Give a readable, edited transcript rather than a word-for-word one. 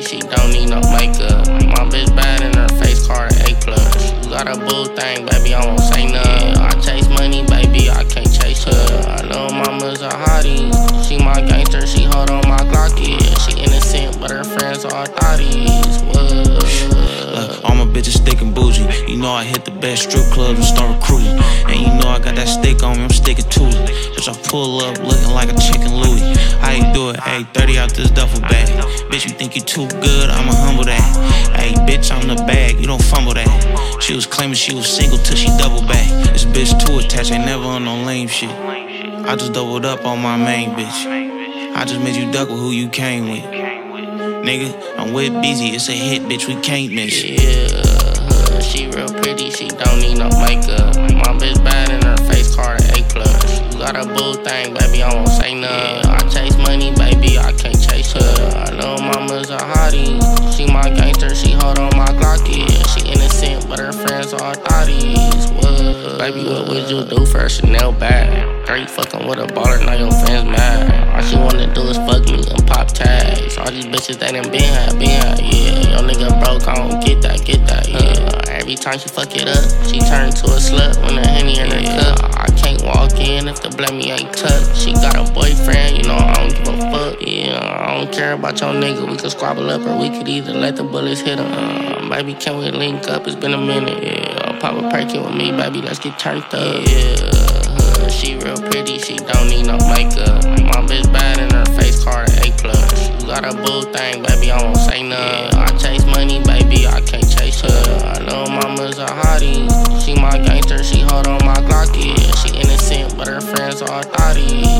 she don't need no makeup. My bitch bad and her face card A+. You got a boo thing, baby, I won't say nothing. I chase money, baby, I can't chase her. I know mama's a hottie. She my gangster, she hold on my Glock, yeah. She innocent, but her friends all thotties. All my bitches thick and bougie. You know I hit the best strip clubs and start recruiting. And you know I got that stick on me, I'm sticking to it. Bitch, I pull up looking like a chicken Louis. How you do it? Ayy, 30 out this duffel bag. Bitch, you think you too good? I'ma humble that. Ayy, bitch, I'm the bag, you don't fumble that. She was claiming she was single till she double back. This bitch too attached, ain't never on no lame shit. I just doubled up on my main bitch. I just made you duck with who you came with. Nigga, I'm with busy, it's a hit, bitch, we can't miss. Yeah, she real pretty, she don't need no makeup. My bitch bad and her face card A+. You got a boo thing, baby, I won't say nothing. I chase money, baby, I can't chase her. I know mama's a hottie. She my gangster, she hold on my Glock, yeah. She innocent, but her friends all thotties. Baby, what would you do for a Chanel bag? Girl, you fucking with a baller, now your friends mad. All she wanna do is fuck me and pop tags. All these bitches that done been had, yeah. Your nigga broke, I don't get that, yeah. Every time she fuck it up, she turn to a slut when the Henny in her cup. I can't walk in if the blemmy ain't tucked. She got a boyfriend, you know I don't give a fuck. Yeah, I don't care about your nigga, we could squabble up or we could either let the bullets hit him. Baby, can we link up? It's been a minute, yeah. Pop a perky with me, baby, let's get turned up. Yeah, she real pretty, she don't need no makeup. My bitch bad and her face card A+. You got a boo thing, baby, I won't say nothing. I chase money, baby, I can't chase her. I know mama's a hottie. She my gangster, she hold on my Glock, yeah. She innocent, but her friends all thotties.